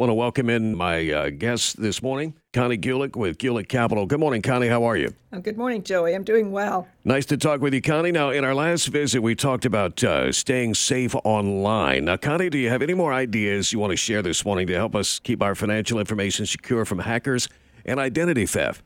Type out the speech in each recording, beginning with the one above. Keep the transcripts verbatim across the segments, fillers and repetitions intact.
Want to welcome in my uh, guest this morning, Connie Gulick with Gulick Capital. Good morning, Connie. How are you? Oh, good morning, Joey. I'm doing well. Nice to talk with you, Connie. Now, in our last visit, we talked about uh, staying safe online. Now, Connie, do you have any more ideas you want to share this morning to help us keep our financial information secure from hackers and identity theft?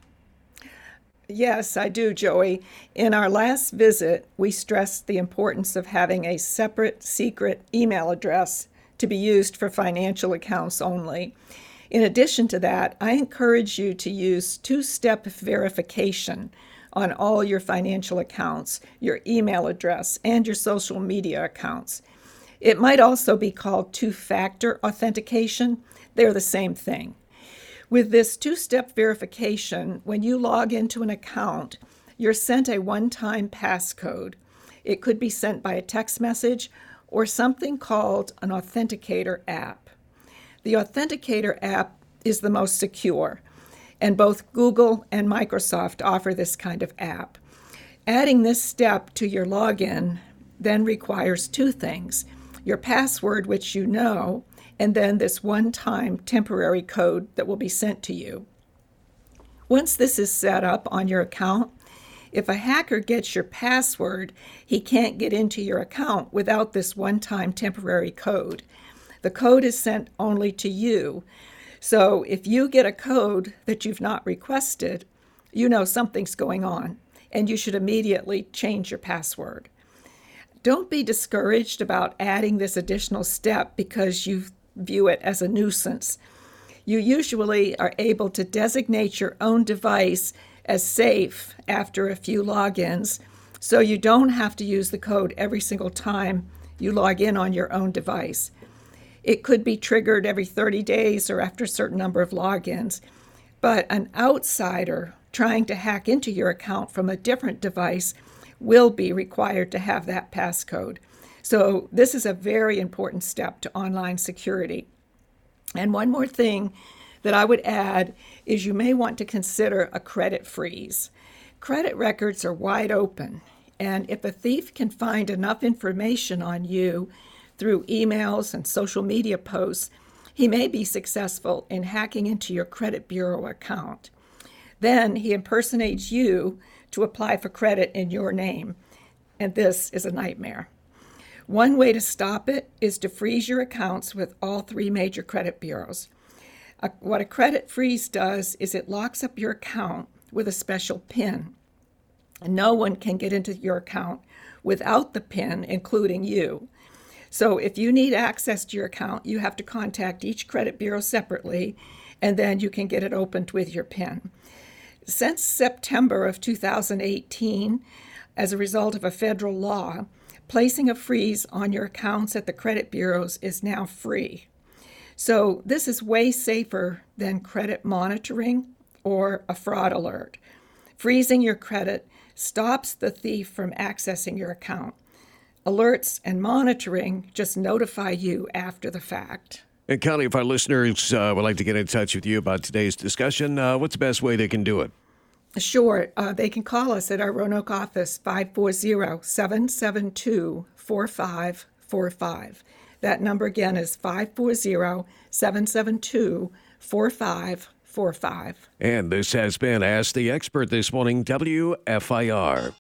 Yes, I do, Joey. In our last visit, we stressed the importance of having a separate, secret email address to be used for financial accounts only. In addition to that, I encourage you to use two-step verification on all your financial accounts, your email address, and your social media accounts. It might also be called two-factor authentication. They're the same thing. With this two-step verification, when you log into an account, you're sent a one-time passcode. It could be sent by a text message or something called an Authenticator app. The Authenticator app is the most secure, and both Google and Microsoft offer this kind of app. Adding this step to your login then requires two things: your password, which you know, and then this one-time temporary code that will be sent to you. Once this is set up on your account, if a hacker gets your password, he can't get into your account without this one-time temporary code. The code is sent only to you. So if you get a code that you've not requested, you know something's going on, and you should immediately change your password. Don't be discouraged about adding this additional step because you view it as a nuisance. You usually are able to designate your own device as safe after a few logins, so you don't have to use the code every single time you log in on your own device. It could be triggered every thirty days or after a certain number of logins, but an outsider trying to hack into your account from a different device will be required to have that passcode. So this is a very important step to online security. And one more thing that I would add is you may want to consider a credit freeze. Credit records are wide open, and if a thief can find enough information on you through emails and social media posts, he may be successful in hacking into your credit bureau account. Then he impersonates you to apply for credit in your name, and this is a nightmare. One way to stop it is to freeze your accounts with all three major credit bureaus. Uh, what a credit freeze does is it locks up your account with a special PIN. And no one can get into your account without the PIN, including you. So if you need access to your account, you have to contact each credit bureau separately, and then you can get it opened with your PIN. Since September of two thousand eighteen, as a result of a federal law, placing a freeze on your accounts at the credit bureaus is now free. So this is way safer than credit monitoring or a fraud alert. Freezing your credit stops the thief from accessing your account. Alerts and monitoring just notify you after the fact. And Connie, if our listeners uh, would like to get in touch with you about today's discussion, uh, what's the best way they can do it? Sure. Uh, they can call us at our Roanoke office, five four zero, seven seven two, four five four five. That number again is five four zero, seven seven two, four five four five. And this has been Ask the Expert this morning, W F I R.